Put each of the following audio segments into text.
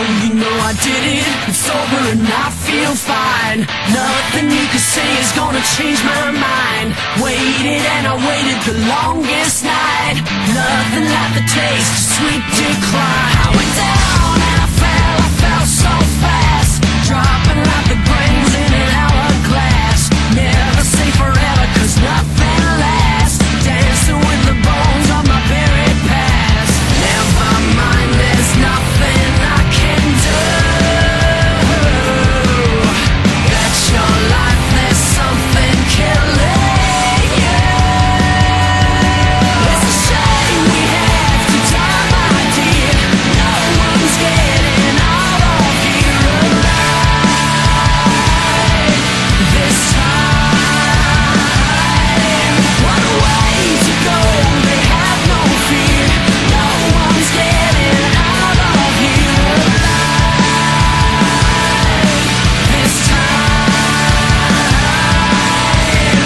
you know I did it. I'm sober and I feel fine. Nothing you can say is gonna change my mind. Waited and I waited the longest night. Nothing like the taste of sweet decline. I went down and I fell so fast. Dropping like the grains in an hourglass. Never say forever, cause nothing lasts. Dancing with the bones of my buried past. Never mind, there's nothing I can do. Bet your life there's something killing you. It's a shame we have to die, my dear. No one's getting out of here alive this time. What a way to go, they have no fear. No one's getting out of here alive this time.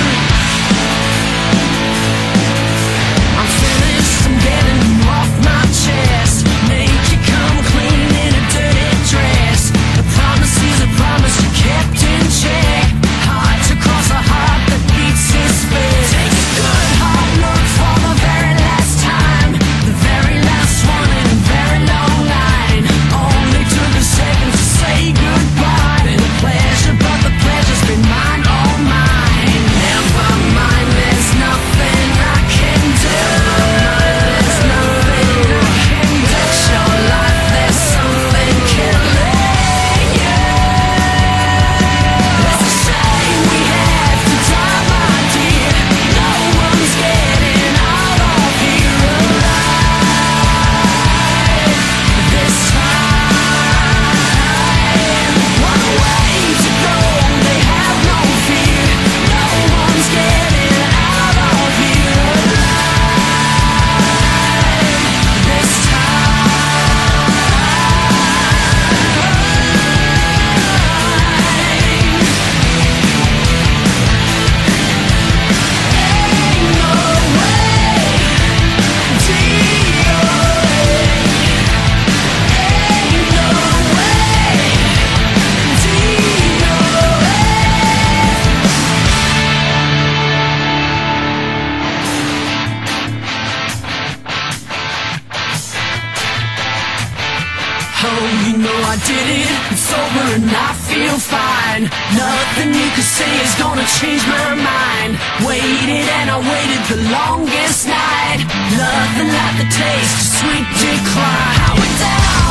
I'm finished, I'm getting off my chest. Make you come clean in a dirty dress. The promise is a promise you kept in check. Hard to cross a heart that beats its best. Take a good hard look for the very last time. The very last one in a very long line. Only took a second to say goodbye. Been a pleasure, but the pleasure's been mine, all mine. Never mind, there's nothing I can do. There's nothing I can do. It's your life, there's something killing you. It's a shame we have to die, my dear. No one's getting out of here alive this time. What a way to go, they have no fear. No one's getting out of here alive this Oh, you know I did it. I'm sober and I feel fine. Nothing you can say is gonna change my mind. Waited and I waited the longest night. Nothing like the taste of sweet decline. I went down